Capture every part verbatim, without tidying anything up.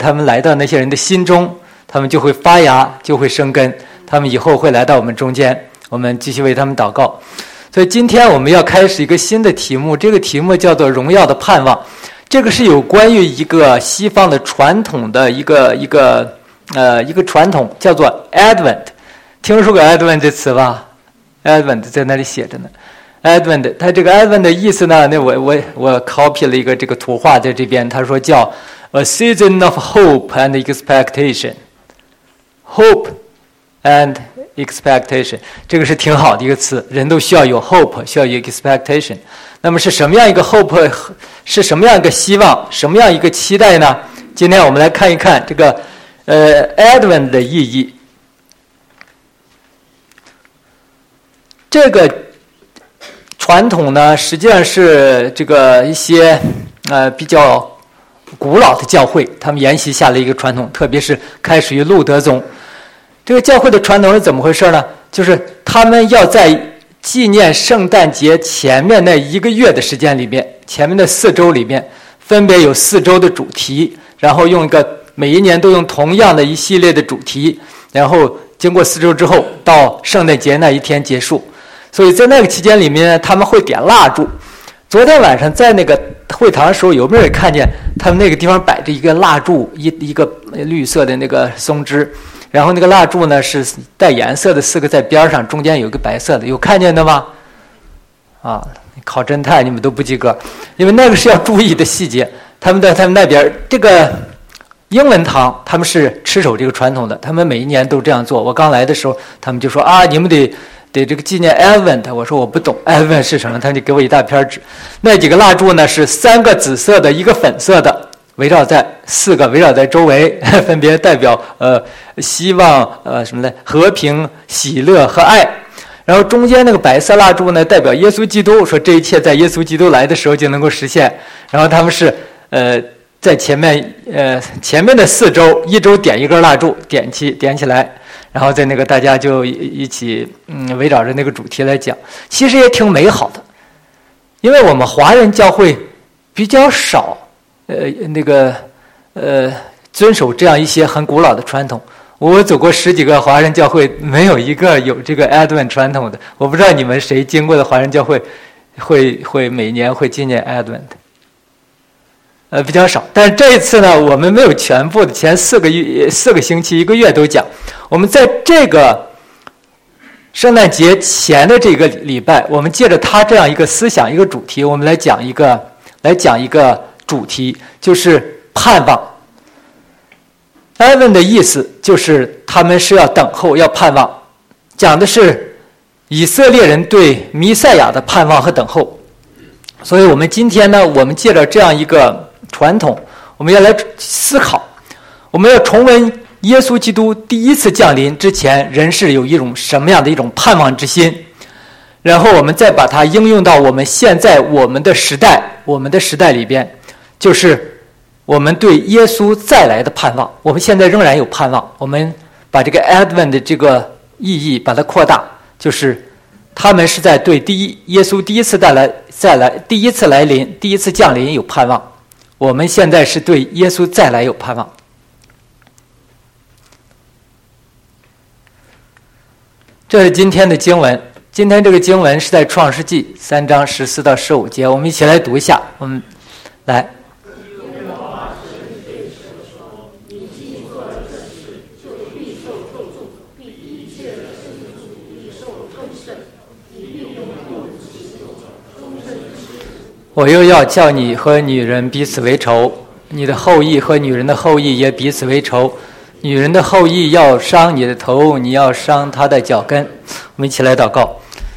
他们来到那些人的心中，他们就会发芽，就会生根，他们以后会来到我们中间，我们继续为他们祷告。所以今天我们要开始一个新的题目，这个题目叫做荣耀的盼望。这个是有关于一个西方的传统的一个一个呃一个传统，叫做 Advent。 听说过 Advent 这词吧？ Advent 在那里写着呢。 Advent 它这个 Advent 的意思呢，那我我我 copy 了一个这个图画在这边，他说叫 A season of hope and expectation。 Hope and expectation 这个是挺好的一个词，人都需要有 hope， 需要有 expectation。 那么是什么样一个 hope， 是什么样一个希望，什么样一个期待呢？今天我们来看一看这个呃 Advent 的意义。这个传统呢，实际上是这个一些呃比较古老的教会他们沿袭下来一个传统，特别是开始于路德宗。这个教会的传统是怎么回事呢？就是他们要在纪念圣诞节前面那一个月的时间里面，前面的四周里面分别有四周的主题，然后用一个每一年都用同样的一系列的主题，然后经过四周之后到圣诞节那一天结束。所以在那个期间里面他们会点蜡烛。昨天晚上在那个会堂的时候，有没有人看见他们那个地方摆着一个蜡烛，一一个绿色的那个松枝，然后那个蜡烛呢是带颜色的，四个在边上，中间有一个白色的，有看见的吗？啊，考侦探你们都不及格，因为那个是要注意的细节。他们在他们那边这个英文堂他们是持守这个传统的，他们每一年都这样做。我刚来的时候他们就说啊，你们得得这个纪念 Advent， 我说我不懂 Advent 是什么，他们就给我一大片纸。那几个蜡烛呢是三个紫色的，一个粉色的，围绕在四个围绕在周围，分别代表呃希望呃什么呢？和平、喜乐和爱。然后中间那个白色蜡烛呢代表耶稣基督，说这一切在耶稣基督来的时候就能够实现。然后他们是呃在前面呃前面的四周一周点一根蜡烛，点起点起来。然后在那个大家就一起嗯围绕着那个主题来讲，其实也挺美好的。因为我们华人教会比较少呃那个呃遵守这样一些很古老的传统。我走过十几个华人教会，没有一个有这个 Advent 传统的。我不知道你们谁经过的华人教会会会每年会纪念 Advent。呃，比较少。但是这一次呢，我们没有全部的前四个月、四个星期、一个月都讲。我们在这个圣诞节前的这个礼拜，我们借着他这样一个思想、一个主题，我们来讲一个，来讲一个主题，就是盼望。Advent 的意思就是他们是要等候、要盼望，讲的是以色列人对弥赛亚的盼望和等候。所以我们今天呢，我们借着这样一个传统，我们要来思考，我们要重温耶稣基督第一次降临之前，人是有一种什么样的一种盼望之心，然后我们再把它应用到我们现在我们的时代，我们的时代里边，就是我们对耶稣再来的盼望。我们现在仍然有盼望，我们把这个 Advent 的这个意义把它扩大，就是他们是在对第一耶稣第一次带来再来第一次来临第一次降临有盼望，我们现在是对耶稣再来有盼望。这是今天的经文，今天这个经文是在创世纪三章十四到十五节，我们一起来读一下。我们来。我又要叫你和女人彼此为仇，你的后裔和女人的后裔也彼此为仇。女人的后裔要伤你的头，你要伤她的脚跟。我们一起来祷告。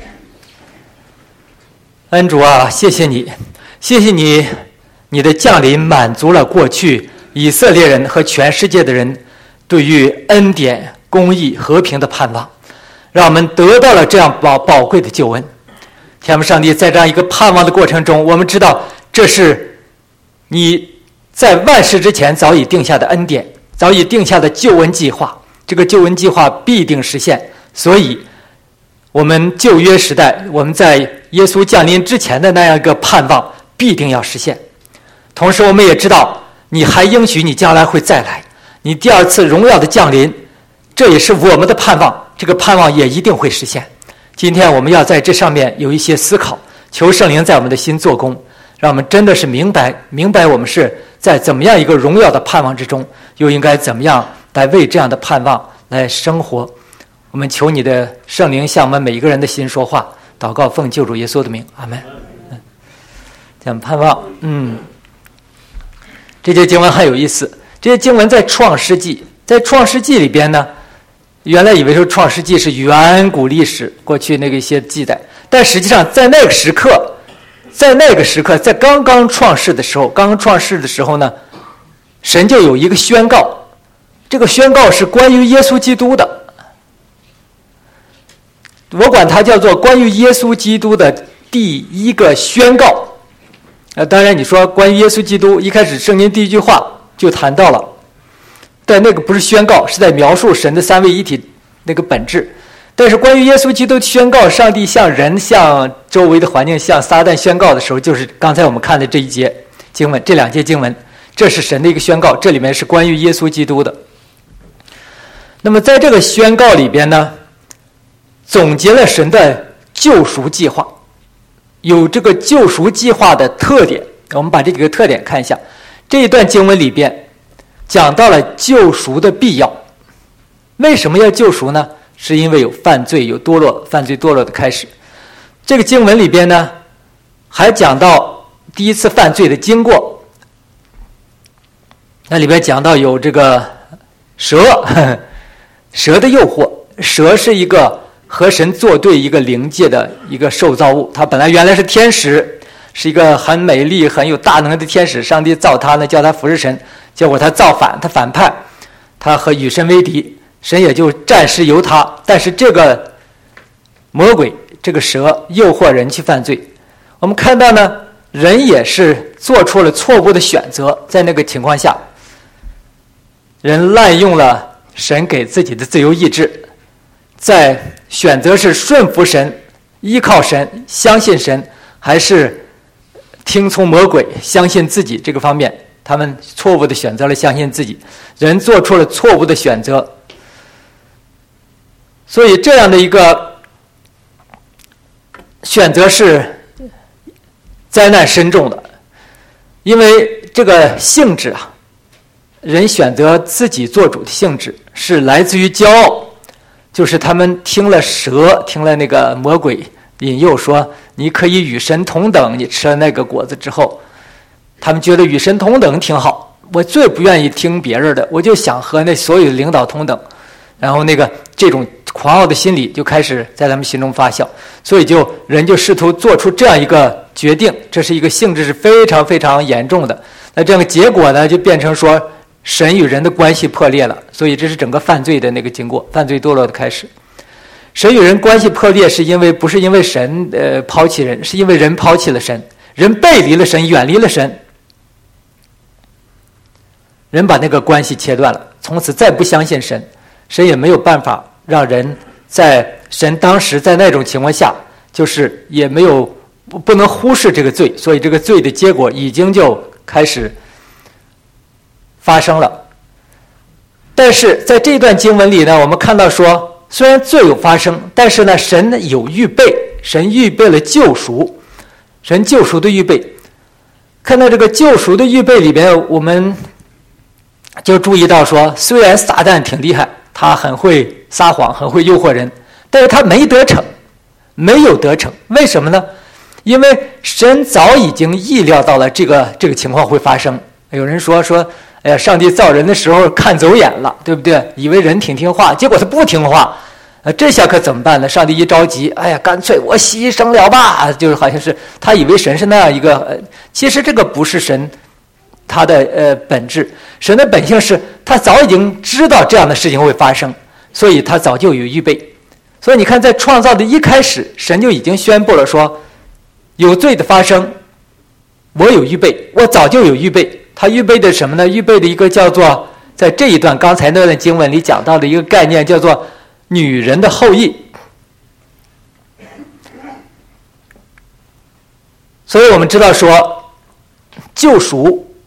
恩主啊，谢谢你，谢谢你，你的降临满足了过去以色列人和全世界的人对于恩典、公义、和平的盼望，让我们得到了这样宝宝贵的救恩。天父上帝，在这样一个盼望的过程中，我们知道这是你在万事之前早已定下的恩典，早已定下的救恩计划，这个救恩计划必定实现。所以我们旧约时代，我们在耶稣降临之前的那样一个盼望必定要实现。同时我们也知道你还应许你将来会再来，你第二次荣耀的降临，这也是我们的盼望，这个盼望也一定会实现。今天我们要在这上面有一些思考，求圣灵在我们的心做工，让我们真的是明白明白我们是在怎么样一个荣耀的盼望之中，又应该怎么样来为这样的盼望来生活。我们求你的圣灵向我们每一个人的心说话，祷告奉救主耶稣的名，阿们。讲盼望，嗯，这些经文很有意思。这些经文在创世纪，在创世纪里边呢，原来以为说创世纪是远古历史，过去那个一些记载，但实际上在那个时刻，在那个时刻，在刚刚创世的时候，刚刚创世的时候呢，神就有一个宣告，这个宣告是关于耶稣基督的，我管它叫做关于耶稣基督的第一个宣告。呃，当然你说关于耶稣基督，一开始圣经第一句话就谈到了，但那个不是宣告，是在描述神的三位一体那个本质。但是关于耶稣基督宣告，上帝向人、向周围的环境、向撒旦宣告的时候，就是刚才我们看的这一节经文，这两节经文，这是神的一个宣告，这里面是关于耶稣基督的。那么在这个宣告里边呢，总结了神的救赎计划，有这个救赎计划的特点。我们把这几个特点看一下。这一段经文里边讲到了救赎的必要。为什么要救赎呢？是因为有犯罪，有堕落，犯罪堕落的开始。这个经文里边呢，还讲到第一次犯罪的经过。那里边讲到有这个蛇，呵呵蛇的诱惑。蛇是一个和神作对一个灵界的一个受造物，它本来原来是天使，是一个很美丽很有大能的天使，上帝造它呢，叫它服侍神，结果它造反，它反叛，它和与神为敌，神也就暂时由他。但是这个魔鬼，这个蛇诱惑人去犯罪。我们看到呢，人也是做出了错误的选择，在那个情况下，人滥用了神给自己的自由意志，在选择是顺服神、依靠神、相信神，还是听从魔鬼、相信自己这个方面，他们错误的选择了相信自己，人做出了错误的选择。所以这样的一个选择是灾难深重的，因为这个性质啊，人选择自己做主的性质是来自于骄傲，就是他们听了蛇，听了那个魔鬼引诱说你可以与神同等，你吃了那个果子之后，他们觉得与神同等挺好，我最不愿意听别人的，我就想和那所有的领导同等。然后那个这种狂傲的心理就开始在他们心中发酵，所以就人就试图做出这样一个决定，这是一个性质是非常非常严重的。那这样的结果呢，就变成说神与人的关系破裂了，所以这是整个犯罪的那个经过，犯罪堕落的开始。神与人关系破裂是因为不是因为神呃抛弃人，是因为人抛弃了神，人背离了神，远离了神，人把那个关系切断了，从此再不相信神。神也没有办法让人在神当时在那种情况下，就是也没有不能忽视这个罪，所以这个罪的结果已经就开始发生了。但是在这段经文里呢，我们看到说，虽然罪有发生，但是呢，神有预备，神预备了救赎，神救赎的预备。看到这个救赎的预备里边，我们就注意到说，虽然撒旦挺厉害，他很会撒谎，很会诱惑人，但是他没得逞，没有得逞。为什么呢？因为神早已经意料到了这个这个情况会发生。有人说说，哎呀，上帝造人的时候看走眼了，对不对？以为人挺听话，结果他不听话，呃，这下可怎么办呢？上帝一着急，哎呀，干脆我牺牲了吧，就是好像是他以为神是那样一个，呃、其实这个不是神他的呃本质。神的本性是他早已经知道这样的事情会发生，所以他早就有预备。所以你看，在创造的一开始，神就已经宣布了说，有罪的发生，我有预备，我早就有预备。他预备的什么呢？预备的一个叫做，在这一段刚才那段经文里讲到的一个概念，叫做女人的后裔。所以我们知道说，救赎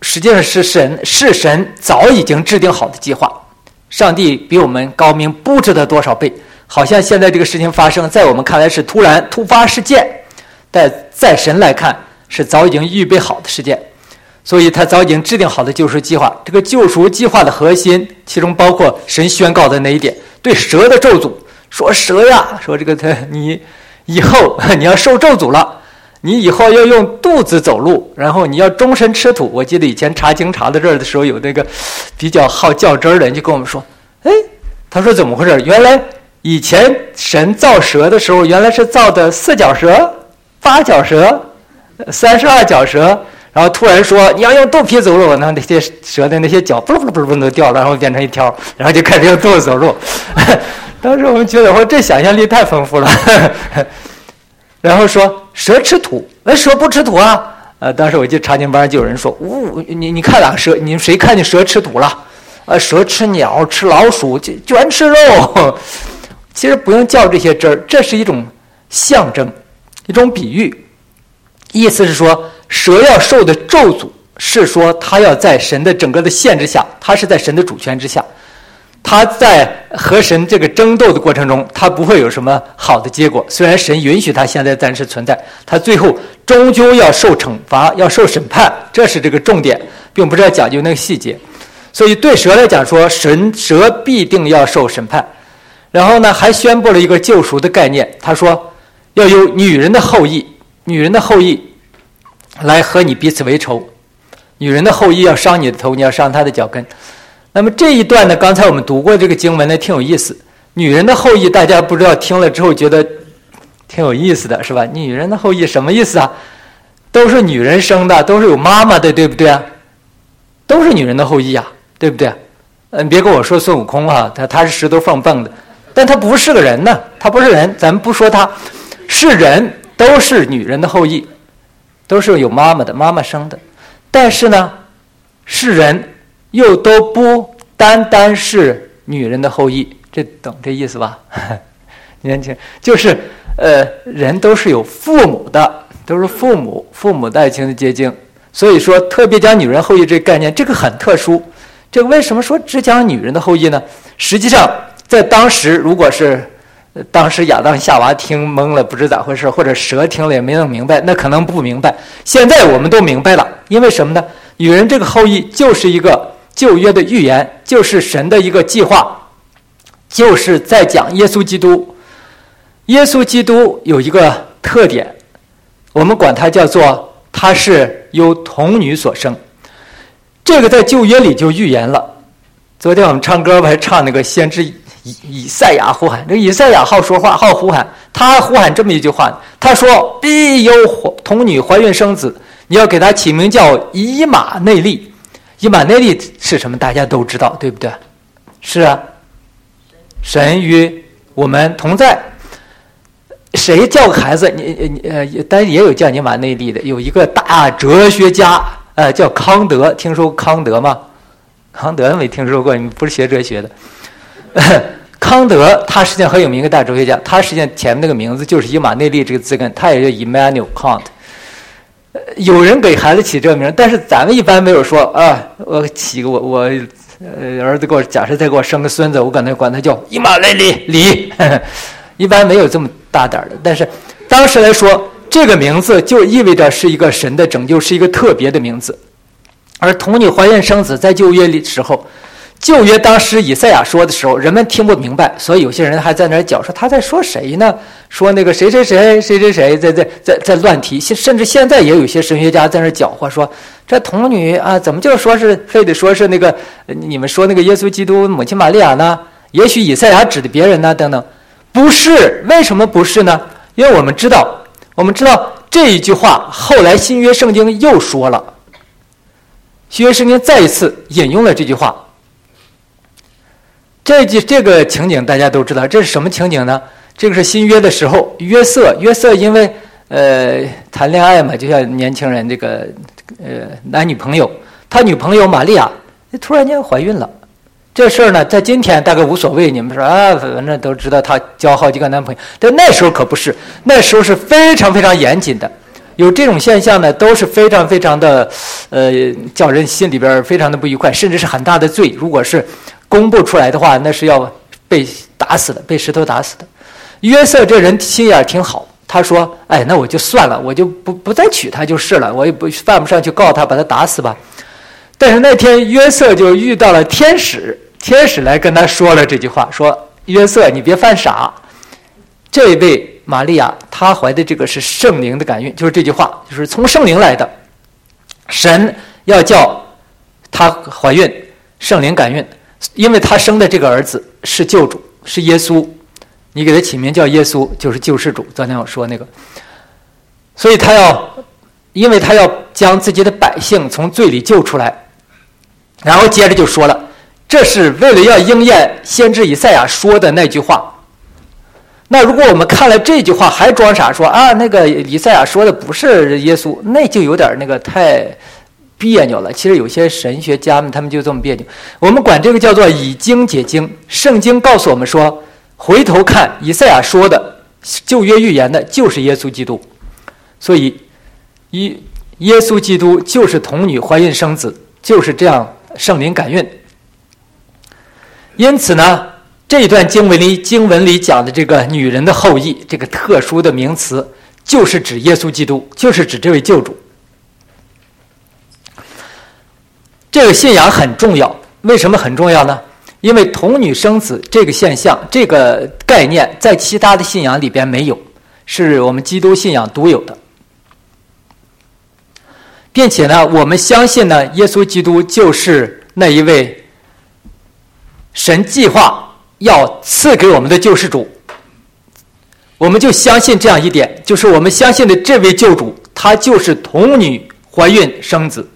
实际上是神是神早已经制定好的计划。上帝比我们高明不知道多少倍，好像现在这个事情发生在我们看来是突然突发事件，但在神来看是早已经预备好的事件。所以他早已经制定好的救赎计划。这个救赎计划的核心其中包括神宣告的那一点，对蛇的咒诅，说蛇呀，说这个他你以后你要受咒诅了，你以后要用肚子走路，然后你要终身吃土。我记得以前查经查到这儿的时候，有那个比较好较真儿的人就跟我们说，哎，他说怎么回事？原来以前神造蛇的时候，原来是造的四脚蛇、八脚蛇、三十二脚蛇，然后突然说你要用肚皮走路，然后那些蛇的那些脚不不不不都掉了，然后变成一条，然后就开始用肚子走路。当时我们觉得，我这想象力太丰富了。然后说蛇吃土，那蛇不吃土啊？呃，当时我记得查经班就有人说，呜、哦，你你看俩蛇，你们谁看见蛇吃土了？呃，蛇吃鸟，吃老鼠，就全吃肉。其实不用较这些真儿，这是一种象征，一种比喻，意思是说，蛇要受的咒诅是说，它要在神的整个的限制下，它是在神的主权之下。他在和神这个争斗的过程中，他不会有什么好的结果。虽然神允许他现在暂时存在，他最后终究要受惩罚，要受审判，这是这个重点，并不是要讲究那个细节。所以对蛇来讲说，神蛇必定要受审判。然后呢，还宣布了一个救赎的概念，他说要有女人的后裔，女人的后裔来和你彼此为仇，女人的后裔要伤你的头，你要伤她的脚跟。那么这一段呢，刚才我们读过这个经文呢，挺有意思。女人的后裔，大家不知道听了之后觉得挺有意思的，是吧？女人的后裔什么意思啊？都是女人生的，都是有妈妈的，对不对啊？都是女人的后裔啊，对不对？嗯，别跟我说孙悟空啊，他他是石头缝蹦的，但他不是个人呢，他不是人，咱们不说他是人，都是女人的后裔，都是有妈妈的，妈妈生的。但是呢，是人。又都不单单是女人的后裔，这懂这意思吧？年轻就是呃，人都是有父母的，都是父母父母的爱情的结晶。所以说，特别讲女人后裔这个概念，这个很特殊。这个为什么说只讲女人的后裔呢？实际上，在当时，如果是当时亚当夏娃听懵了，不知咋回事，或者蛇听了也没弄明白，那可能不明白。现在我们都明白了，因为什么呢？女人这个后裔就是一个旧约的预言，就是神的一个计划，就是在讲耶稣基督。耶稣基督有一个特点，我们管它叫做他是由童女所生。这个在旧约里就预言了。昨天我们唱歌，我还唱那个先知以以赛亚呼喊，这个以赛亚好说话，好呼喊，他呼喊这么一句话，他说必有童女怀孕生子，你要给他起名叫以马内利。以马内利是什么？大家都知道，对不对？是啊，神与我们同在。谁叫个孩子？你你呃，当然也有叫以马内利的，有一个大哲学家，呃，叫康德。听说过康德吗？康德没听说过，你不是学哲学的。康德他实际上很有名，一个大哲学家，他实际上前面那个名字就是以马内利这个字根，他也叫 Immanuel Kant。有人给孩子起这个名，但是咱们一般没有说啊，我起个我我呃儿子给我，假设再给我生个孙子，我管他管他叫以马内利李，一般没有这么大胆的。但是当时来说，这个名字就意味着是一个神的拯救，是一个特别的名字。而童女怀孕生子在旧约里时候，旧约当时以赛亚说的时候，人们听不明白，所以有些人还在那儿讲说他在说谁呢？说那个谁谁谁谁谁谁在在在在乱提，甚至现在也有一些神学家在那儿搅和说这童女啊，怎么就说是非得说是那个你们说那个耶稣基督母亲玛利亚呢？也许以赛亚指的别人呢？等等，不是，为什么不是呢？因为我们知道，我们知道这一句话后来新约圣经又说了，新约圣经再一次引用了这句话。这这个情景大家都知道，这是什么情景呢？这个是新约的时候，约瑟，约瑟因为呃谈恋爱嘛，就像年轻人这个呃男女朋友，他女朋友玛利亚突然间怀孕了。这事儿呢，在今天大概无所谓，你们说啊，反正都知道他交好几个男朋友，但那时候可不是，那时候是非常非常严谨的。 有这种现象呢，都是非常非常的，呃，叫人心里边非常的不愉快，甚至是很大的罪。如果是公布出来的话，那是要被打死的，被石头打死的。约瑟这人心眼挺好，他说：“哎，那我就算了，我就不不再娶她就是了，我也不犯不上去告他，把他打死吧。”但是那天约瑟就遇到了天使，天使来跟他说了这句话，说：“约瑟，你别犯傻。这位玛利亚，她怀的这个是圣灵的感孕，就是这句话，就是从圣灵来的。神要叫她怀孕，圣灵感孕，因为她生的这个儿子是救主，是耶稣。你给他起名叫耶稣，就是救世主。昨天我说那个，所以他要，因为他要将自己的百姓从罪里救出来。然后接着就说了，这是为了要应验先知以赛亚说的那句话。那如果我们看了这句话还装傻说啊，那个以赛亚说的不是耶稣，那就有点那个太别扭了。其实有些神学家们他们就这么别扭，我们管这个叫做以经解经。圣经告诉我们说，回头看以赛亚说的旧约预言的就是耶稣基督，所以耶稣基督就是童女怀孕生子，就是这样圣灵感孕。因此呢，这一段经文里经文里讲的这个女人的后裔，这个特殊的名词，就是指耶稣基督，就是指这位救主。这个信仰很重要，为什么很重要呢？因为童女生子这个现象，这个概念在其他的信仰里边没有，是我们基督信仰独有的。并且呢，我们相信呢，耶稣基督就是那一位神计划要赐给我们的救世主。我们就相信这样一点，就是我们相信的这位救主，他就是童女怀孕生子。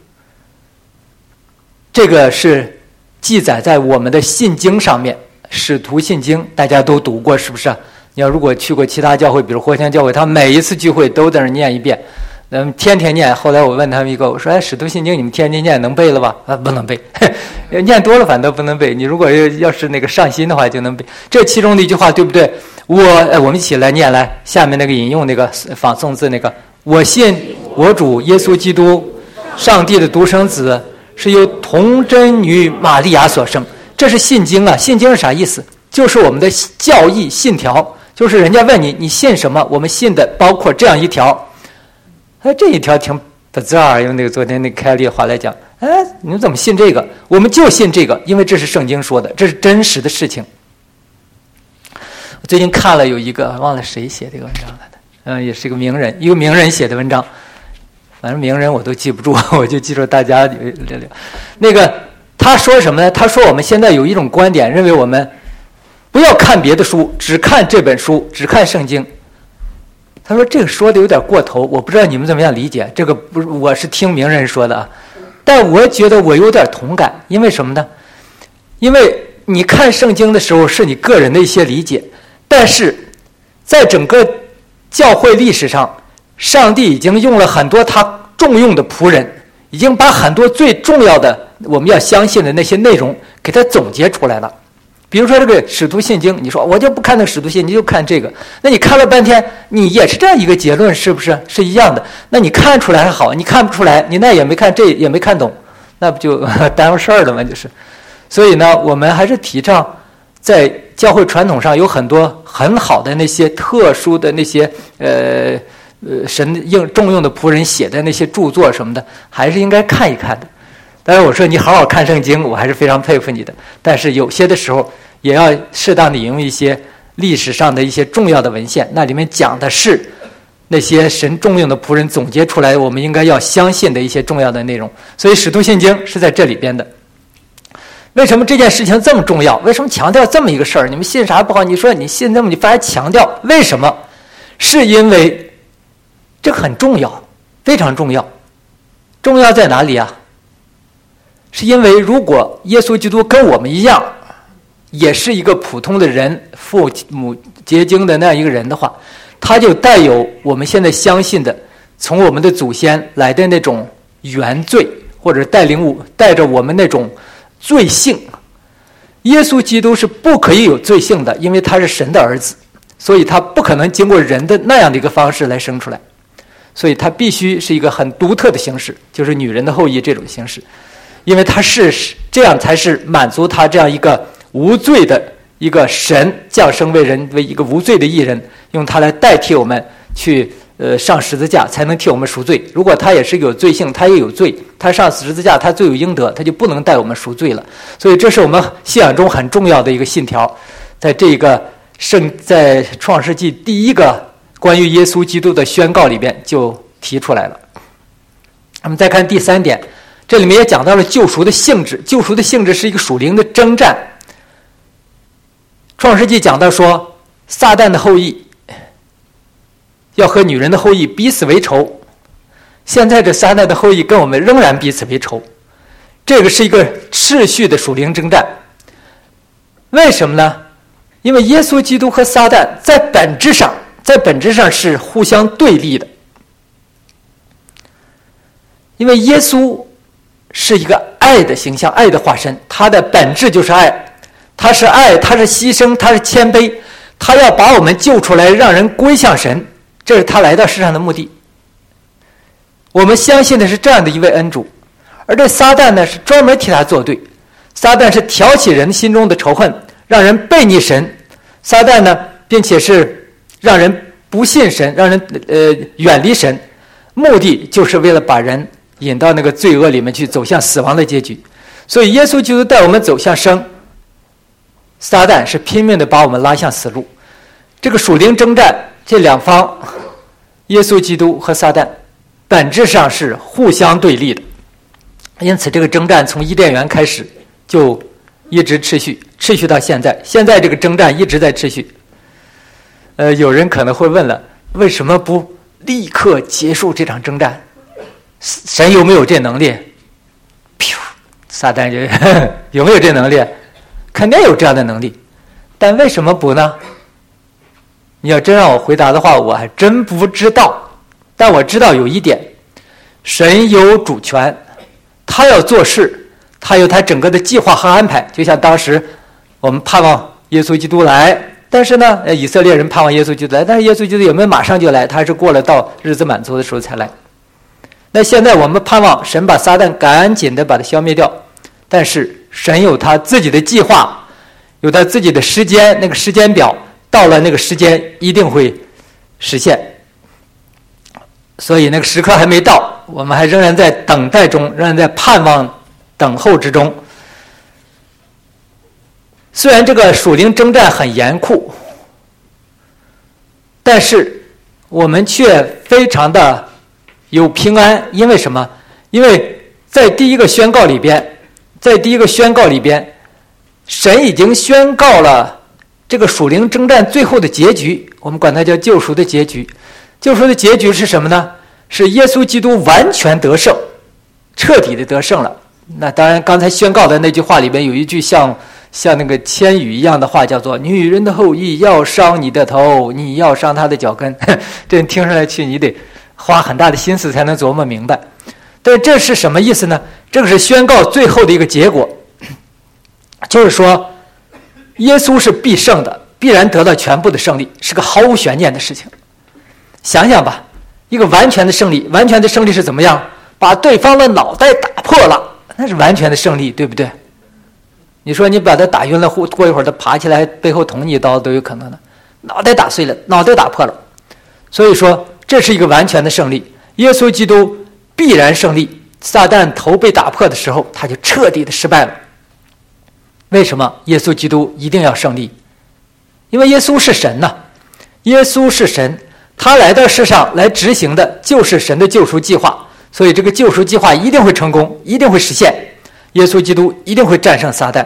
这个是记载在我们的信经上面，使徒信经大家都读过，是不是？你要如果去过其他教会，比如活泉教会，他每一次聚会都在那念一遍，嗯，天天念。后来我问他们一个，我说：“哎，使徒信经你们天天念能背了吧？”啊，不能背，念多了反倒不能背。你如果要是那个上心的话，就能背。这其中的一句话对不对？我，哎，我们一起来念来，下面那个引用那个仿宋字那个，我信我主耶稣基督，上帝的独生子。是由童真女玛利亚所生，这是信经啊。信经是啥意思？就是我们的教义信条，就是人家问你你信什么，我们信的包括这样一条。哎，这一条挺bizarre，用那个昨天那个开利的话来讲，哎，你们怎么信这个？我们就信这个，因为这是圣经说的，这是真实的事情。我最近看了有一个忘了谁写这个文章来的，嗯，也是一个名人，一个名人写的文章。反正名人我都记不住，我就记住大家聊聊。那个他说什么呢？他说我们现在有一种观点，认为我们不要看别的书，只看这本书，只看圣经。他说这个说的有点过头，我不知道你们怎么样理解。这个不是我是听名人说的啊，但我觉得我有点同感。因为什么呢？因为你看圣经的时候是你个人的一些理解，但是在整个教会历史上，上帝已经用了很多他重用的仆人，已经把很多最重要的我们要相信的那些内容给他总结出来了。比如说这个使徒信经，你说我就不看那个使徒信，你就看这个，那你看了半天你也是这样一个结论，是不是是一样的？那你看出来还好，你看不出来，你那也没看，这也没看懂，那不就耽误事儿了吗？就是所以呢，我们还是提倡在教会传统上有很多很好的那些特殊的那些呃呃，神应重用的仆人写的那些著作什么的，还是应该看一看的。当然我说你好好看圣经，我还是非常佩服你的，但是有些的时候也要适当的引用一些历史上的一些重要的文献，那里面讲的是那些神重用的仆人总结出来我们应该要相信的一些重要的内容。所以使徒信经是在这里边的。为什么这件事情这么重要？为什么强调这么一个事儿？你们信啥不好，你说你信这么，你反而强调，为什么？是因为这个很重要，非常重要。重要在哪里啊？是因为如果耶稣基督跟我们一样，也是一个普通的人，父母结晶的那样一个人的话，他就带有我们现在相信的从我们的祖先来的那种原罪，或者带领我带着我们那种罪性。耶稣基督是不可以有罪性的，因为他是神的儿子，所以他不可能经过人的那样的一个方式来生出来。 所以它必须是一个很独特的形式，就是女人的后裔这种形式，因为它是这样才是满足他这样一个无罪的一个神降生为人，为一个无罪的义人，用他来代替我们去呃上十字架，才能替我们赎罪。如果他也是有罪性，他也有罪，他上十字架他罪有应得，他就不能代我们赎罪了。所以这是我们信仰中很重要的一个信条，在这个圣在创世纪第一个关于耶稣基督的宣告里边就提出来了。我们再看第三点，这里面也讲到了救赎的性质，救赎的性质是一个属灵的征战。创世纪讲到说，撒旦的后裔要和女人的后裔彼此为仇，现在这撒旦的后裔跟我们仍然彼此为仇，这个是一个持续的属灵征战。为什么呢？因为耶稣基督和撒旦在本质上在本质上是互相对立的。因为耶稣是一个爱的形象，爱的化身，他的本质就是爱，他是爱，他是牺牲，他是谦卑，他要把我们救出来，让人归向神，这是他来到世上的目的。我们相信的是这样的一位恩主，而这撒旦呢是专门替他作对。撒旦是挑起人心中的仇恨，让人背逆神。撒旦呢，并且是让人不信神，让人呃远离神，目的就是为了把人引到那个罪恶里面去，走向死亡的结局。所以耶稣基督带我们走向生，撒旦是拼命的把我们拉向死路。这个属灵征战，这两方耶稣基督和撒旦本质上是互相对立的，因此这个征战从伊甸园开始就一直持续持续到现在，现在这个征战一直在持续。呃，有人可能会问了，为什么不立刻结束这场征战？神有没有这能力？噗，撒旦就有没有这能力？肯定有这样的能力，但为什么不呢？你要真让我回答的话，我还真不知道。但我知道有一点，神有主权，他要做事，他有他整个的计划和安排。就像当时我们盼望耶稣基督来，但是呢，以色列人盼望耶稣基督来，但是耶稣基督有没有马上就来？他还是过了到日子满足的时候才来。那现在我们盼望神把撒旦赶紧的把它消灭掉，但是神有他自己的计划，有他自己的时间，那个时间表到了那个时间一定会实现。所以那个时刻还没到，我们还仍然在等待中，仍然在盼望等候之中。虽然这个属灵征战很严酷，但是我们却非常的有平安。因为什么？因为在第一个宣告里边在第一个宣告里边神已经宣告了这个属灵征战最后的结局，我们管它叫救赎的结局。救赎的结局是什么呢？是耶稣基督完全得胜，彻底的得胜了。那当然刚才宣告的那句话里边有一句像像那个千语一样的话，叫做女人的后裔要伤你的头，你要伤他的脚跟。这听上来去你得花很大的心思才能琢磨明白。但这是什么意思呢？这个是宣告最后的一个结果，就是说耶稣是必胜的，必然得到全部的胜利，是个毫无悬念的事情。想想吧，一个完全的胜利，完全的胜利是怎么样？把对方的脑袋打破了，那是完全的胜利，对不对？你说你把他打晕了，过一会儿他爬起来背后捅你一刀都有可能的，脑袋打碎了，脑袋打破了。所以说这是一个完全的胜利，耶稣基督必然胜利。撒旦头被打破的时候，他就彻底的失败了。为什么耶稣基督一定要胜利？因为耶稣是神呐、啊，耶稣是神，他来到世上来执行的就是神的救赎计划，所以这个救赎计划一定会成功，一定会实现。耶稣基督一定会战胜撒旦。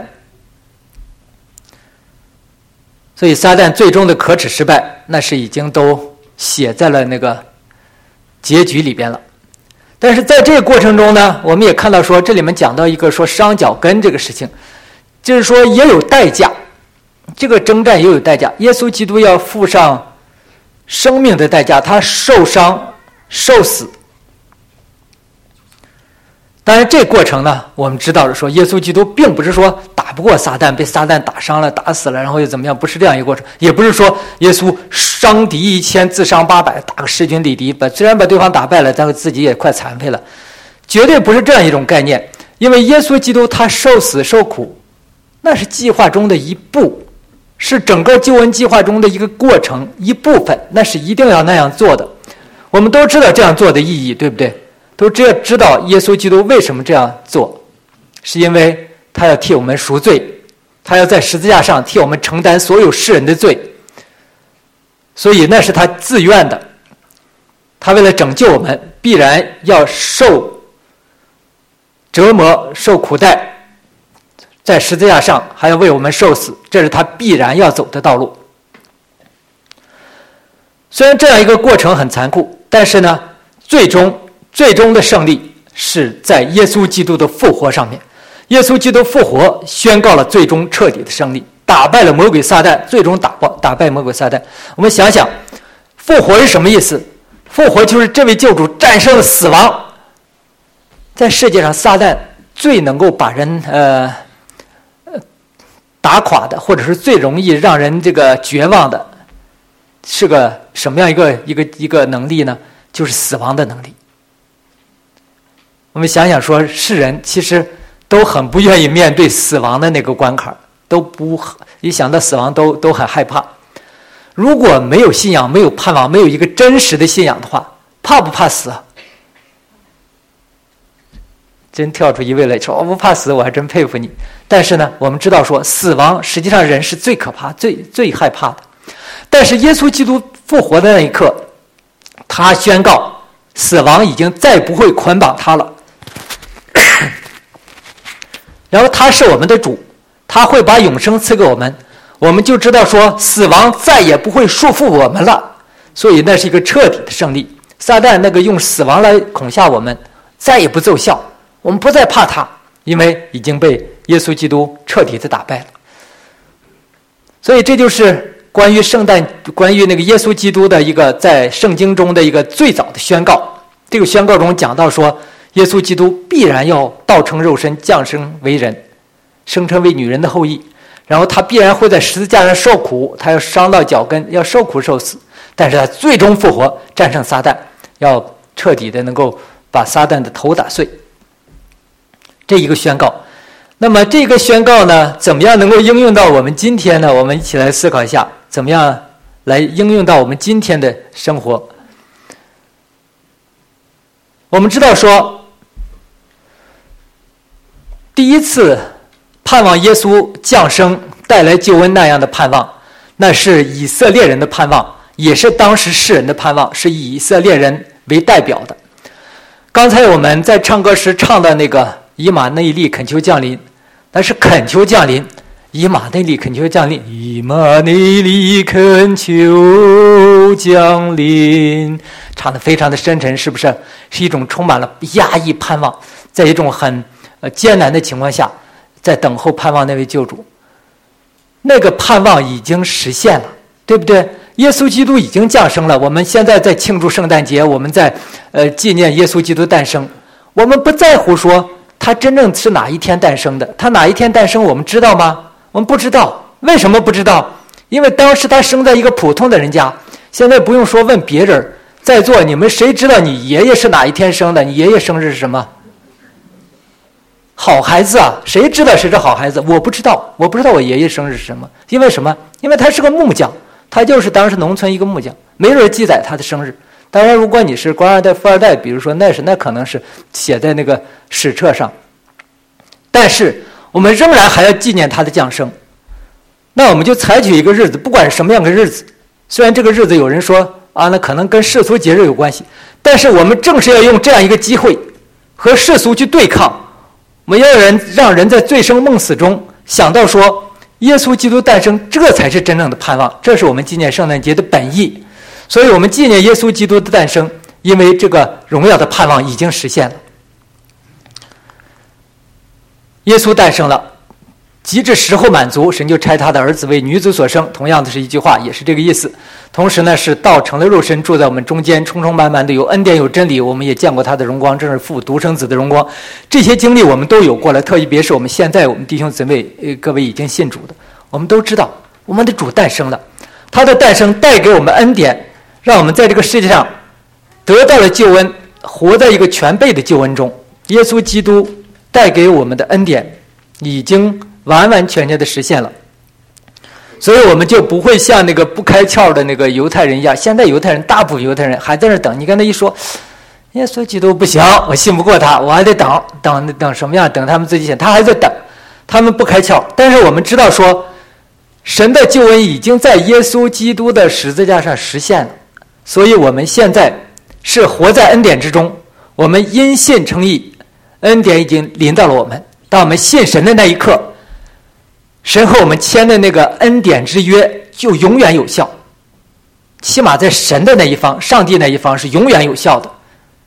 所以撒旦最终的可耻失败，那是已经都写在了那个结局里边了。但是在这个过程中呢，我们也看到说，这里面讲到一个说伤脚跟这个事情，就是说也有代价，这个征战也有代价。耶稣基督要付上生命的代价，他受伤受死。 当然这过程呢，我们知道了说耶稣基督并不是说打不过撒旦，被撒旦打伤了打死了然后又怎么样，不是这样一个过程，也不是说耶稣伤敌一千自伤八百，打个势均力敌，把虽然把对方打败了，但是自己也快残废了，绝对不是这样一种概念。因为耶稣基督他受死受苦，那是计划中的一步，是整个救恩计划中的一个过程一部分，那是一定要那样做的。我们都知道这样做的意义，对不对？都知知道耶稣基督为什么这样做，是因为他要替我们赎罪，他要在十字架上替我们承担所有世人的罪，所以那是他自愿的。他为了拯救我们，必然要受折磨受苦待，在十字架上还要为我们受死，这是他必然要走的道路。虽然这样一个过程很残酷，但是呢最终最终的胜利是在耶稣基督的复活上面。耶稣基督复活宣告了最终彻底的胜利，打败了魔鬼撒旦，最终打败打败魔鬼撒旦。我们想想复活是什么意思？复活就是这位救主战胜了死亡。在世界上撒旦最能够把人呃打垮的，或者是最容易让人这个绝望的，是个什么样一个一个一个能力呢？就是死亡的能力。我们想想说，世人其实都很不愿意面对死亡的那个关卡，都不一想到死亡都都很害怕。如果没有信仰，没有盼望，没有一个真实的信仰的话，怕不怕死啊？真跳出一位来说我不怕死，我还真佩服你。但是呢我们知道说死亡实际上人是最可怕最最害怕的。但是耶稣基督复活的那一刻，他宣告死亡已经再不会捆绑他了然后他是我们的主，他会把永生赐给我们，我们就知道说死亡再也不会束缚我们了。所以那是一个彻底的胜利。撒旦那个用死亡来恐吓我们再也不奏效，我们不再怕他，因为已经被耶稣基督彻底的打败了。所以这就是关于圣诞，关于那个耶稣基督的一个在圣经中的一个最早的宣告。这个宣告中讲到说，耶稣基督必然要道成肉身，降生为人，生成为女人的后裔，然后他必然会在十字架上受苦，他要伤到脚跟，要受苦受死，但是他最终复活，战胜撒旦，要彻底的能够把撒旦的头打碎。这一个宣告。那么这个宣告呢，怎么样能够应用到我们今天呢？我们一起来思考一下，怎么样来应用到我们今天的生活。我们知道说，第一次盼望耶稣降生带来救恩那样的盼望，那是以色列人的盼望，也是当时世人的盼望，是以以色列人为代表的。刚才我们在唱歌时唱的那个以马内利恳求降临，那是恳求降临，以马内利恳求降临，以马内利恳求降临，唱得非常的深沉，是不是？是一种充满了压抑盼望，在一种很呃艰难的情况下，在等候盼望那位救主。那个盼望已经实现了，对不对？耶稣基督已经降生了，我们现在在庆祝圣诞节，我们在呃纪念耶稣基督诞生。我们不在乎说他真正是哪一天诞生的，他哪一天诞生我们知道吗？我们不知道。为什么不知道？因为当时他生在一个普通的人家。现在不用说问别人，在座你们谁知道你爷爷是哪一天生的？你爷爷生日是什么？好孩子啊，谁知道谁是好孩子？我不知道，我不知道我爷爷生日是什么。因为什么？因为他是个木匠，他就是当时农村一个木匠，没人记载他的生日。当然如果你是官二代富二代，比如说那是那可能是写在那个史册上，但是我们仍然还要纪念他的降生。那我们就采取一个日子，不管是什么样的日子，虽然这个日子有人说啊，那可能跟世俗节日有关系，但是我们正是要用这样一个机会和世俗去对抗。我们要人让人在醉生梦死中想到说耶稣基督诞生，这才是真正的盼望，这是我们纪念圣诞节的本意。所以我们纪念耶稣基督的诞生，因为这个荣耀的盼望已经实现了。耶稣诞生了， 及至时候满足，神就差他的儿子为女子所生。同样的是一句话，也是这个意思。同时呢，是道成了肉身，住在我们中间，充充满满的有恩典有真理。我们也见过他的荣光，正是父独生子的荣光。这些经历我们都有过了，特别是我们现在我们弟兄姊妹，呃，各位已经信主的，我们都知道我们的主诞生了，他的诞生带给我们恩典，让我们在这个世界上得到了救恩，活在一个全备的救恩中。耶稣基督带给我们的恩典已经完完全全的实现了，所以我们就不会像那个不开窍的那个犹太人一样。现在犹太人大部分犹太人还在那等，你跟他一说耶稣基督不行，我信不过他，我还得等等等什么样，等他们自己想，他还在等，他们不开窍。但是我们知道说，神的救恩已经在耶稣基督的十字架上实现了，所以我们现在是活在恩典之中，我们因信称义，恩典已经临到了我们。当我们信神的那一刻，神和我们签的那个恩典之约就永远有效，起码在神的那一方，上帝那一方是永远有效的。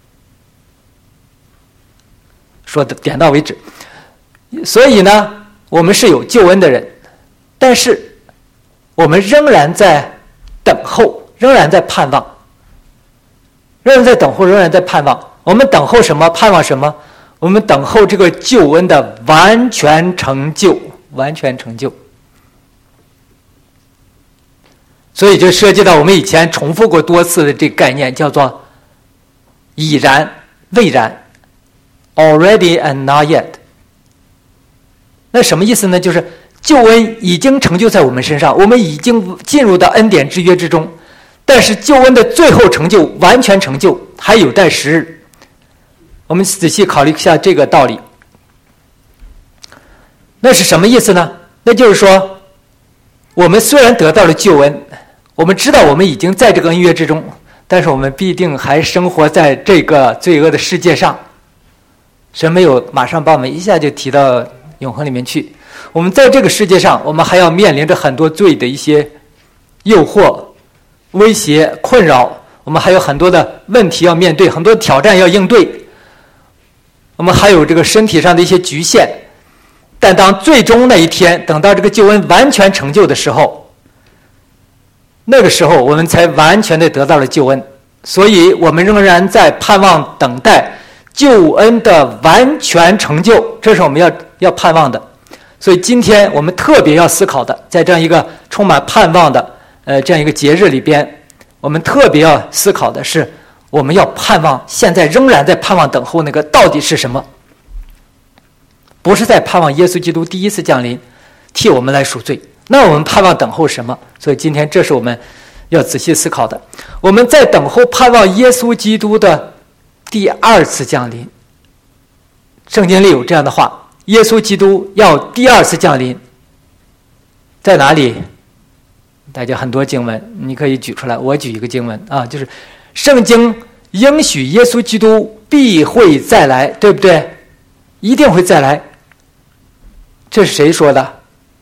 说的点到为止。所以呢，我们是有救恩的人，但是我们仍然在等候，仍然在盼望，仍然在等候，仍然在盼望。我们等候什么？盼望什么？我们等候这个救恩的完全成就，完全成就。所以就涉及到我们以前重复过多次的这个概念，叫做已然未然 already and not yet。 那什么意思呢？就是救恩已经成就在我们身上，我们已经进入到恩典之约之中，但是救恩的最后成就，完全成就还有待时日。我们仔细考虑一下这个道理。那是什么意思呢？那就是说，我们虽然得到了救恩，我们知道我们已经在这个恩约之中，但是我们必定还生活在这个罪恶的世界上。神没有马上把我们一下就提到永恒里面去。我们在这个世界上，我们还要面临着很多罪的一些诱惑、威胁、困扰，我们还有很多的问题要面对，很多挑战要应对，我们还有这个身体上的一些局限。但当最终那一天，等到这个救恩完全成就的时候，那个时候我们才完全的得到了救恩。所以我们仍然在盼望等待救恩的完全成就，这是我们要要盼望的。所以今天我们特别要思考的，在这样一个充满盼望的呃这样一个节日里边，我们特别要思考的是，我们要盼望，现在仍然在盼望等候那个到底是什么？不是在盼望耶稣基督第一次降临替我们来赎罪，那我们盼望等候什么？所以今天这是我们要仔细思考的。我们在等候盼望耶稣基督的第二次降临。圣经里有这样的话，耶稣基督要第二次降临，在哪里？大家很多经文你可以举出来，我举一个经文啊，就是圣经应许耶稣基督必会再来，对不对？一定会再来。这是谁说的？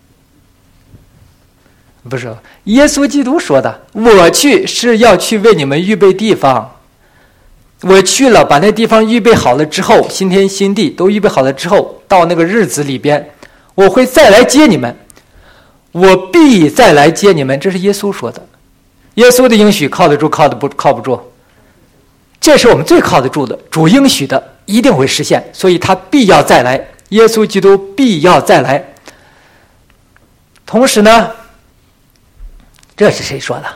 不是耶稣基督说的，我去是要去为你们预备地方，我去了把那地方预备好了之后，新天新地都预备好了之后，到那个日子里边，我会再来接你们，我必再来接你们。这是耶稣说的。耶稣的应许靠得住靠得不靠不住？这是我们最靠得住的，主应许的一定会实现，所以他必要再来，耶稣基督必要再来。同时呢，这是谁说的？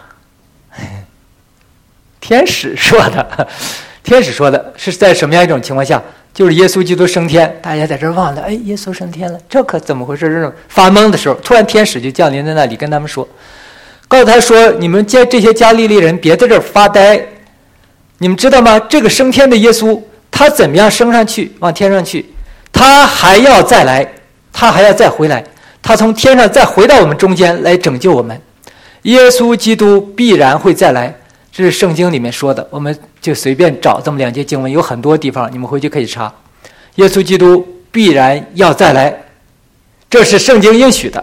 天使说的。天使说的是在什么样一种情况下？就是耶稣基督升天，大家在这忘了，哎，耶稣升天了，这可怎么回事？这种发懵的时候，突然天使就降临在那里，跟他们说，告诉他说，你们这这些加利利人别在这儿发呆，你们知道吗？这个升天的耶稣，他怎么样升上去，往天上去，他还要再来，他还要再回来，他从天上再回到我们中间来拯救我们。耶稣基督必然会再来，这是圣经里面说的，我们就随便找这么两节经文，有很多地方你们回去可以查。耶稣基督必然要再来，这是圣经应许的。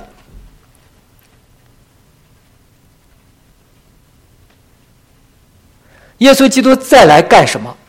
耶稣基督再来干什么？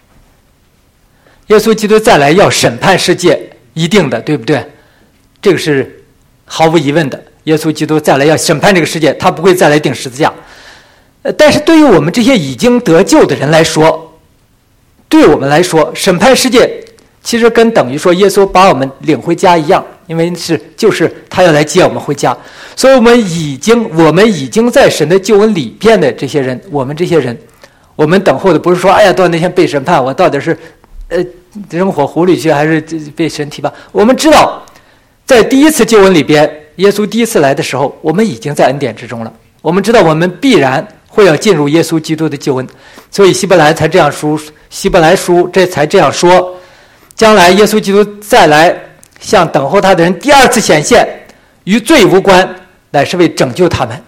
耶稣基督再来要审判世界，一定的，对不对？这个是毫无疑问的，耶稣基督再来要审判这个世界，他不会再来钉十字架。呃，但是对于我们这些已经得救的人来说，对我们来说，审判世界其实跟等于说耶稣把我们领回家一样，因为是就是他要来接我们回家。所以我们已经我们已经在神的救恩里边的这些人，我们这些人，我们等候的不是说哎呀到那天被审判，我到底是呃扔火湖里去还是被神提拔。我们知道在第一次救恩里边，耶稣第一次来的时候，我们已经在恩典之中了。我们知道我们必然会要进入耶稣基督的救恩，所以希伯来才这样书希伯来书这才这样说，将来耶稣基督再来向等候他的人第二次显现，与罪无关，乃是为拯救他们。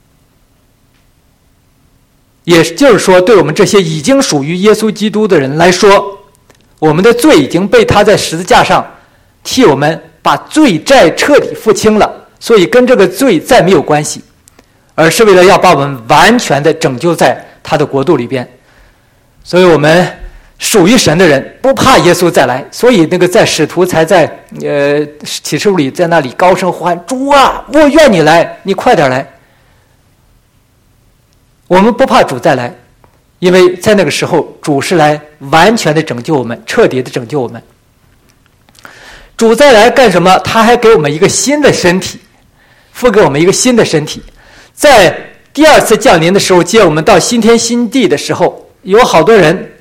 也就是说，对我们这些已经属于耶稣基督的人来说，我们的罪已经被他在十字架上替我们把罪债彻底付清了，所以跟这个罪再没有关系，而是为了要把我们完全的拯救在他的国度里边。所以我们属于神的人不怕耶稣再来，所以那个在使徒才在呃启示录里在那里高声呼喊，主啊，我愿你来，你快点来。我们不怕主再来，因为在那个时候主是来完全的拯救我们，彻底的拯救我们。主再来干什么？他还给我们一个新的身体，付给我们一个新的身体。在第二次降临的时候，接我们到新天新地的时候，有好多人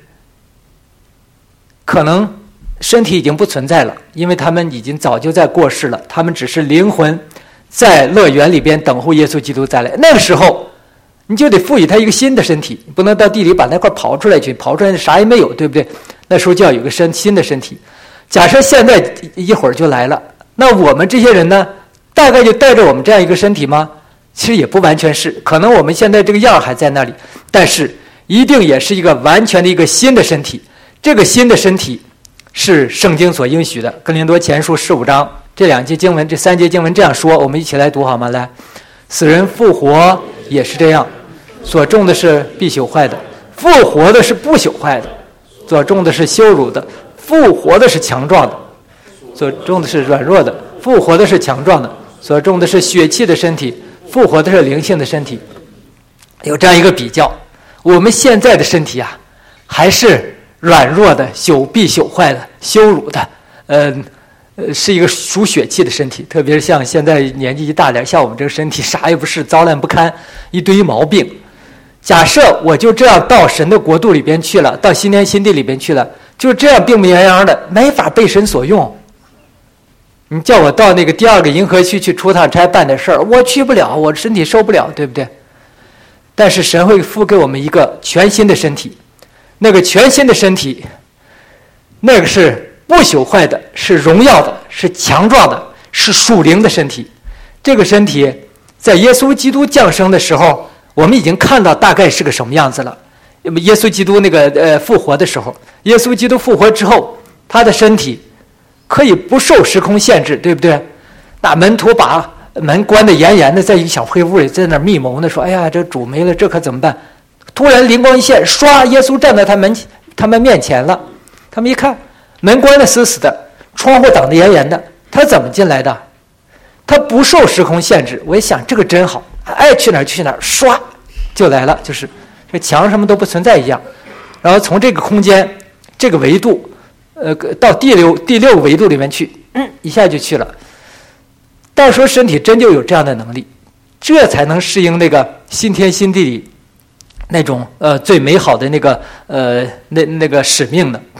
可能身体已经不存在了，因为他们已经早就在过世了，他们只是灵魂在乐园里边等候耶稣基督再来。那个时候你就得赋予他一个新的身体，你不能到地里把那块刨出来去，刨出来啥也没有，对不对？那时候就要有个身新的身体。假设现在一会儿就来了，那我们这些人呢，大概就带着我们这样一个身体吗？其实也不完全是，可能我们现在这个样还在那里，但是一定也是一个完全的一个新的身体。这个新的身体是圣经所应许的，哥林多前书十五章这两节经文，这三节经文这样说，我们一起来读好吗？来，死人复活也是这样，所种的是必朽坏的，复活的是不朽坏的；所种的是羞辱的，复活的是强壮的；所种的是软弱的，复活的是强壮的；所种的是血气的身体，复活的是灵性的身体。有这样一个比较，我们现在的身体啊，还是软弱的、朽必朽坏的、羞辱的，呃，呃，是一个属血气的身体。特别是像现在年纪一大点，像我们这个身体啥也不是，糟烂不堪，一堆毛病。假设我就这样到神的国度里边去了，到新天新地里边去了，就这样病病殃殃的，没法被神所用。你叫我到那个第二个银河区去出趟差办点事儿，我去不了，我身体受不了，对不对？但是神会付给我们一个全新的身体，那个全新的身体，那个是不朽坏的，是荣耀的，是强壮的，是属灵的身体。这个身体在耶稣基督降生的时候，我们已经看到大概是个什么样子了。耶稣基督那个呃复活的时候，耶稣基督复活之后，他的身体可以不受时空限制，对不对？那门徒把门关得严严的，在一个小黑屋里，在那儿密谋呢，说：“哎呀，这主没了，这可怎么办？”突然灵光一现，唰，耶稣站在他门他们面前了。他们一看，门关得死死的，窗户挡得严严的，他怎么进来的？他不受时空限制。我一想，这个真好，爱去哪儿去哪儿，唰就来了，就是这墙什么都不存在一样。然后从这个空间、这个维度，呃，到第六第六个维度里面去，嗯，一下就去了。到时候身体真就有这样的能力，这才能适应那个新天新地里那种呃最美好的那个呃那那个使命的。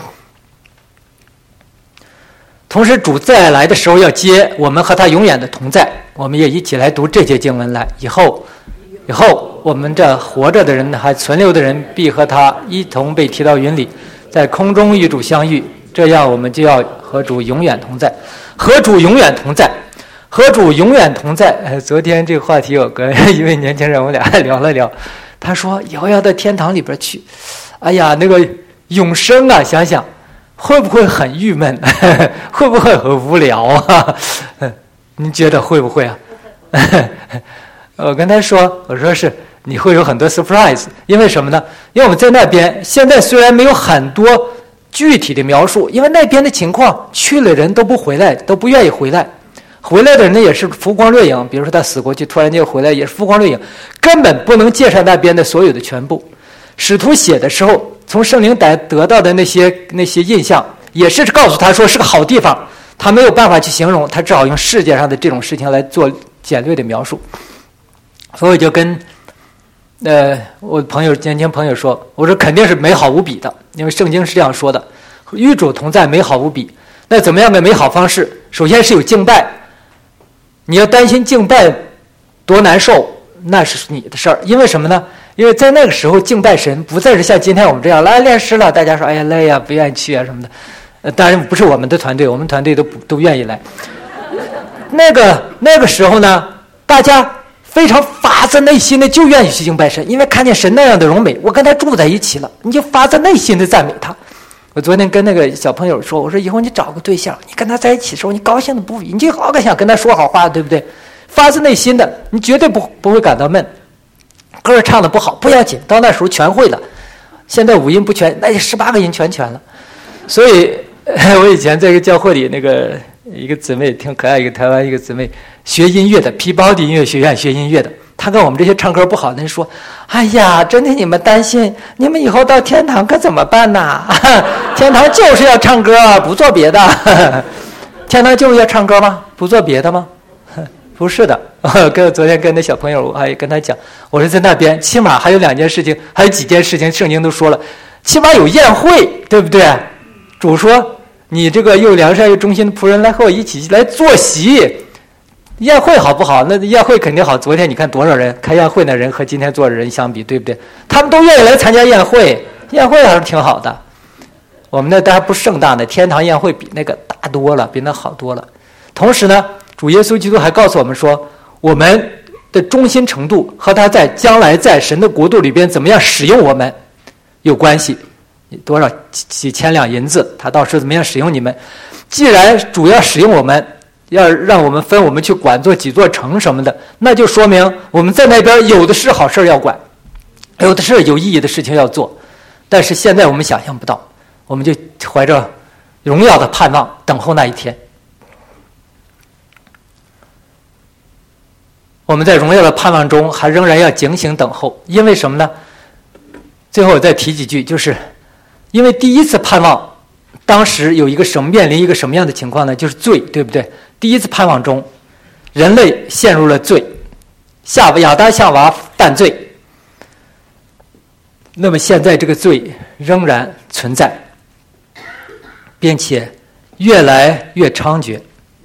同时主再来的时候要接我们和他永远的同在，我们也一起来读这节经文来。以后以后我们这活着的人还存留的人必和他一同被提到云里，在空中与主相遇，这样我们就要和主永远同在。和主永远同在，和主永远同在。呃、昨天这个话题我跟一位年轻人我们俩聊了聊，他说以后要到天堂里边去，哎呀那个永生啊，想想会不会很郁闷会不会很无聊啊您觉得会不会啊我跟他说，我说是你会有很多 surprise， 因为什么呢？因为我们在那边现在虽然没有很多具体的描述，因为那边的情况去了人都不回来，都不愿意回来， 回来的人呢也是浮光掠影，比如说他死过去，突然间回来也是浮光掠影，根本不能介绍那边的所有的全部。使徒写的时候，从圣灵得得到的那些那些印象，也是告诉他说是个好地方，他没有办法去形容，他只好用世界上的这种事情来做简略的描述。所以我就跟呃我朋友年轻朋友说，我说肯定是美好无比的，因为圣经是这样说的，与主同在，美好无比。那怎么样的美好方式？首先是有敬拜，你要担心敬拜多难受，那是你的事儿。因为什么呢？因为在那个时候敬拜神不再是像今天我们这样来练诗了，大家说哎呀累呀，不愿意去啊什么的。呃，当然不是我们的团队，我们团队都都愿意来。那个那个时候呢，大家非常发自内心的就愿意去敬拜神，因为看见神那样的荣美，我跟他住在一起了，你就发自内心的赞美他。我昨天跟那个小朋友说，我说以后你找个对象，你跟他在一起的时候，你高兴的不已，你就好想跟他说好话，对不对？发自内心的，你绝对不不会感到闷。歌唱的不好不要紧，到那时候全会了。现在五音不全，那十八个音全全了。所以我以前在一个教会里，那个一个姊妹挺可爱，一个台湾一个姊妹学音乐的，皮包的音乐学院学音乐的。他跟我们这些唱歌不好的人说，哎呀，真的你们担心你们以后到天堂可怎么办呢？天堂就是要唱歌，不做别的。天堂就是要唱歌吗？不做别的吗？不是的。跟昨天跟那小朋友我还跟他讲，我说在那边起码还有两件事情，还有几件事情圣经都说了，起码有宴会，对不对？主说你这个又良善又忠心的仆人，来和我一起来坐席。宴会好不好？那宴会肯定好。昨天你看多少人开宴会的人和今天坐的人相比，对不对？他们都愿意来参加宴会，宴会还是挺好的。我们那当然不盛大的，天堂宴会比那个大多了，比那好多了。同时呢，主耶稣基督还告诉我们说，我们的忠心程度和他在将来在神的国度里边怎么样使用我们有关系。多少几千两银子，他到时候怎么样使用你们？既然主要使用我们，要让我们分我们去管做几座城什么的，那就说明我们在那边有的是好事要管，有的是有意义的事情要做。但是现在我们想象不到，我们就怀着荣耀的盼望等候那一天。我们在荣耀的盼望中还仍然要警醒等候，因为什么呢？最后我再提几句，就是因为第一次盼望当时有一个什么面临一个什么样的情况呢？就是罪，对不对？第一次盼望中人类陷入了罪，夏亚当夏娃犯罪，那么现在这个罪仍然存在，并且越来越猖獗。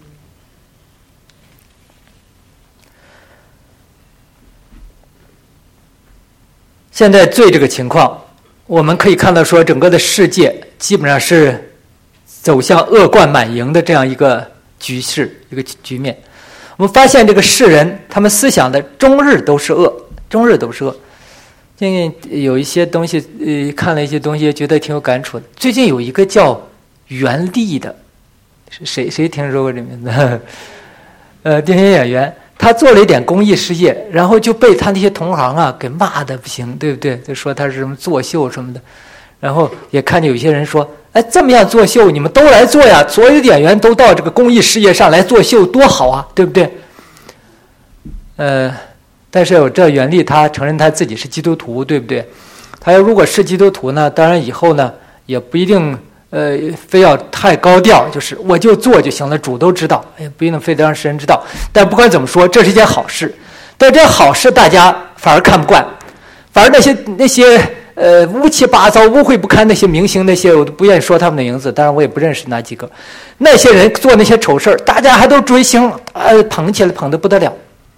现在罪这个情况，我们可以看到说整个的世界基本上是走向恶贯满盈的这样一个局势，一个局面。我们发现这个世人他们思想的终日都是恶，终日都是恶。最近有一些东西呃，看了一些东西觉得挺有感触的。最近有一个叫袁立的，谁谁听说过这名字？呃，电影演员，他做了一点公益事业，然后就被他那些同行啊给骂的不行，对不对？就说他是什么作秀什么的。然后也看见有些人说，哎，这么样作秀你们都来做呀，所有的演员都到这个公益事业上来作秀多好啊，对不对？呃但是我这袁立他承认他自己是基督徒，对不对？他要如果是基督徒呢，当然以后呢也不一定呃非要太高调，就是我就做就行了，主都知道，也不一定非得让世人知道。但不管怎么说，这是一件好事。但这好事大家反而看不惯，反而那些那些呃乌七八糟、污秽不堪那些明星，那些我都不愿意说他们的名字，当然我也不认识哪几个。那些人做那些丑事儿，大家还都追星，呃捧起来捧得不得了。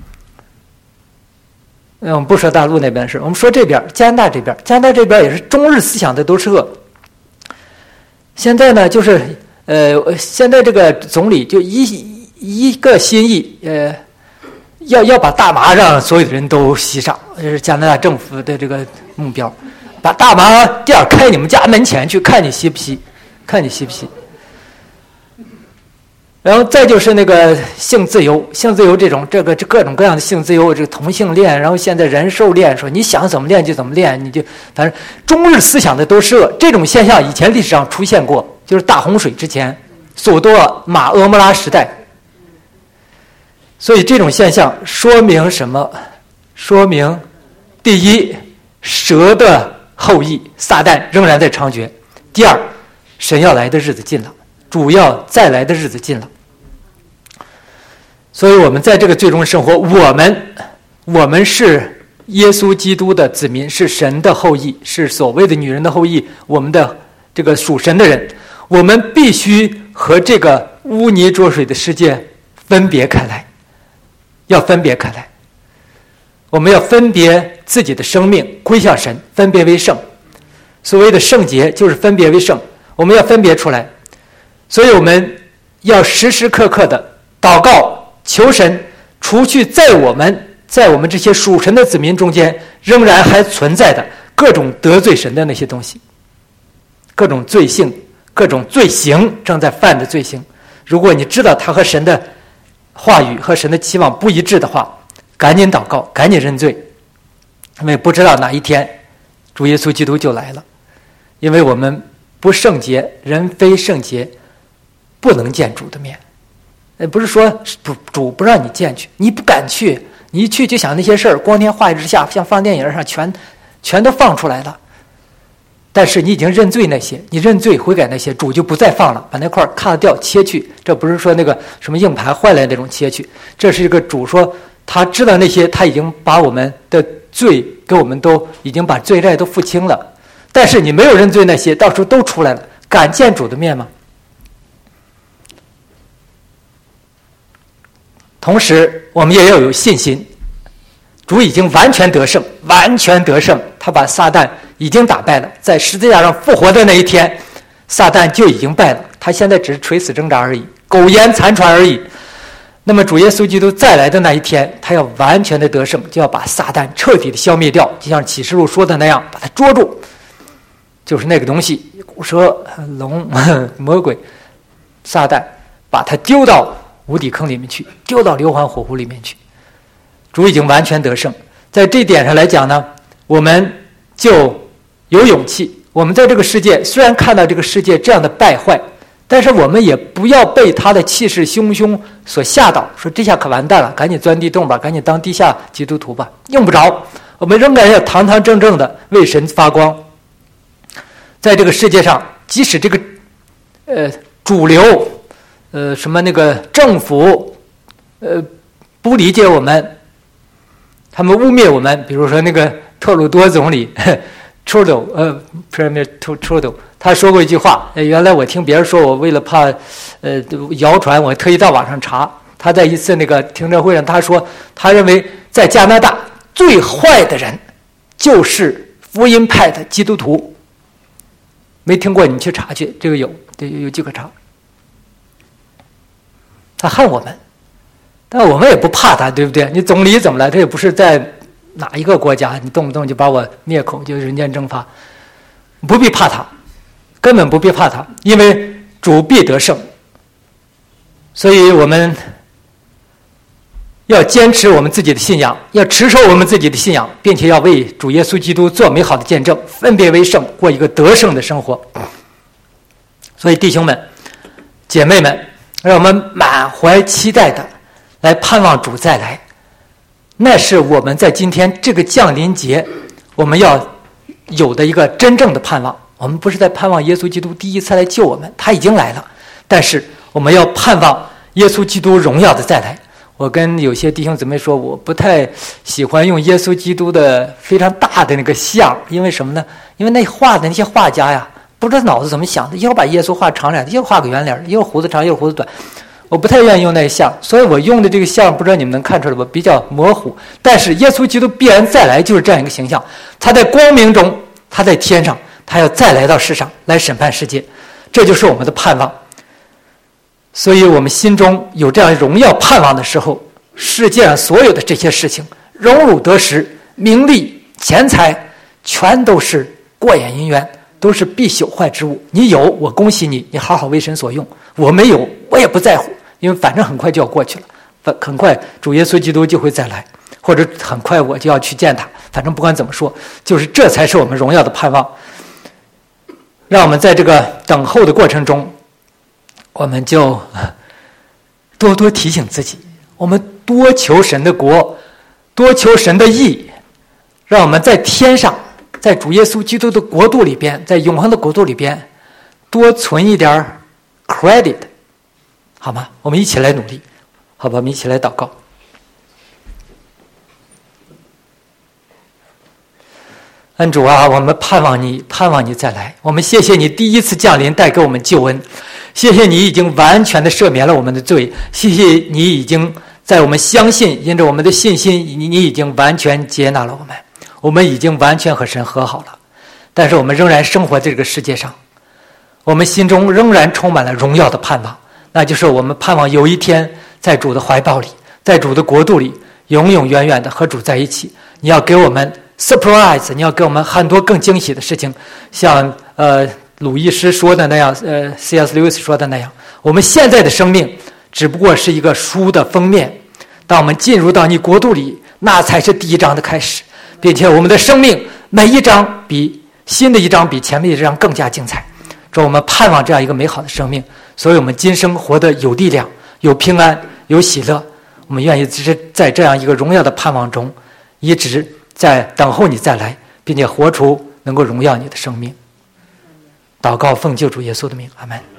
嗯，我们不说大陆那边的事，我们说这边加拿大这边，加拿大这边也是终日思想的都是恶。现在呢，就是呃，现在这个总理就一一个心意，呃，要要把大麻让所有的人都吸上，这是加拿大政府的这个目标，把大麻店开你们家门前去，看你吸不吸，看你吸不吸。然后再就是那个性自由，性自由这种这个这各种各样的性自由，这个同性恋，然后现在人兽恋，说你想怎么恋就怎么恋，你就反正终日思想的都是恶。这种现象以前历史上出现过，就是大洪水之前，索多玛俄摩拉时代， 所以这种现象说明什么？说明第一，蛇的后裔撒旦仍然在猖獗；第二，神要来的日子近了，主要再来的日子近了。所以我们在这个最终生活，我们我们是耶稣基督的子民，是神的后裔，是所谓的女人的后裔，我们的这个属神的人，我们必须和这个污泥浊水的世界分别开来，要分别开来。我们要分别自己的生命归向神，分别为圣。所谓的圣洁就是分别为圣，我们要分别出来。所以我们要时时刻刻的祷告求神，除去在我们在我们这些属神的子民中间仍然还存在的各种得罪神的那些东西，各种罪性，各种罪行正在犯的罪行。如果你知道他和神的话语和神的期望不一致的话，赶紧祷告，赶紧认罪，因为不知道哪一天主耶稣基督就来了。因为我们不圣洁，人非圣洁不能见主的面。不是说主不让你见去，你不敢去，你一去就想那些事儿，光天化日之下像放电影上全全都放出来了。但是你已经认罪那些，你认罪悔改那些，主就不再放了，把那块卡掉切去。这不是说那个什么硬盘坏了那种切去，这是一个主说他知道那些，他已经把我们的罪给我们都已经把罪债都付清了。但是你没有认罪那些，到时候都出来了，敢见主的面吗？同时我们也要有信心，主已经完全得胜，完全得胜，他把撒旦已经打败了。在十字架上复活的那一天，撒旦就已经败了，他现在只是垂死挣扎而已，苟延残喘而已。那么主耶稣基督再来的那一天，他要完全的得胜，就要把撒旦彻底的消灭掉，就像启示录说的那样，把他捉住，就是那个东西，古蛇、龙、魔鬼、撒旦，把他丢到无底坑里面去，丢到硫磺火湖里面去。主已经完全得胜。在这点上来讲呢，我们就有勇气。我们在这个世界虽然看到这个世界这样的败坏，但是我们也不要被他的气势汹汹所吓倒，说这下可完蛋了，赶紧钻地洞吧，赶紧当地下基督徒吧，用不着。我们仍然要堂堂正正的为神发光。在这个世界上，即使这个呃主流呃什么那个政府呃不理解我们，他们污蔑我们，比如说那个特鲁多总理Trudeau 呃 Premier Trudeau 他说过一句话，原来我听别人说，我为了怕呃谣传，我特意到网上查。他在一次那个听证会上，他说他认为在加拿大最坏的人就是福音派的基督徒。没听过你去查去，这个有对有迹可查。他恨我们，但我们也不怕他，对不对？你总理怎么了？他也不是在哪一个国家，你动不动就把我灭口，就人间蒸发，不必怕他，根本不必怕他，因为主必得胜。所以我们要坚持我们自己的信仰，要持守我们自己的信仰，并且要为主耶稣基督做美好的见证，分别为圣，过一个得胜的生活。所以弟兄们姐妹们，让我们满怀期待的来盼望主再来。那是我们在今天这个降临节我们要有的一个真正的盼望。我们不是在盼望耶稣基督第一次来救我们，他已经来了，但是我们要盼望耶稣基督荣耀的再来。我跟有些弟兄姊妹说，我不太喜欢用耶稣基督的非常大的那个像，因为什么呢？因为那画的那些画家呀，不知道脑子怎么想的，一会儿把耶稣画长脸，一会儿画个圆脸，一会儿胡子长，一会儿胡子短。我不太愿意用那个像，所以我用的这个像，不知道你们能看出来吧？比较模糊。但是耶稣基督必然再来，就是这样一个形象。他在光明中，他在天上，他要再来到世上来审判世界，这就是我们的盼望。所以我们心中有这样荣耀盼望的时候，世界上所有的这些事情，荣辱得失、名利、钱财，全都是过眼云烟，都是必朽坏之物。你有，我恭喜你，你好好为神所用；我没有，我也不在乎，因为反正很快就要过去了，很快主耶稣基督就会再来，或者很快我就要去见他。反正不管怎么说，就是这才是我们荣耀的盼望。让我们在这个等候的过程中，我们就多多提醒自己，我们多求神的国，多求神的义，让我们在天上，在主耶稣基督的国度里边，在永恒的国度里边多存一点 credit， 好吗？我们一起来努力，好吧？我们一起来祷告。恩主啊，我们盼望你，盼望你再来。我们谢谢你第一次降临带给我们救恩，谢谢你已经完全的赦免了我们的罪，谢谢你已经在我们相信，因着我们的信心，你你已经完全接纳了我们，我们已经完全和神和好了。但是我们仍然生活在这个世界上，我们心中仍然充满了荣耀的盼望，那就是我们盼望有一天在主的怀抱里，在主的国度里，永永远远的和主在一起。你要给我们surprise， 你要给我们很多更惊喜的事情，像呃鲁易斯说的那样，呃 C S Lewis 说的那样，我们现在的生命只不过是一个书的封面，当我们进入到你国度里，那才是第一章的开始，并且我们的生命每一章比新的一章比前面一章更加精彩。主，我们盼望这样一个美好的生命，所以我们今生活得有力量，有平安，有喜乐。我们愿意只是在这样一个荣耀的盼望中，一直在等候你再来，并且活出能够荣耀你的生命。祷告奉救主耶稣的名，阿们。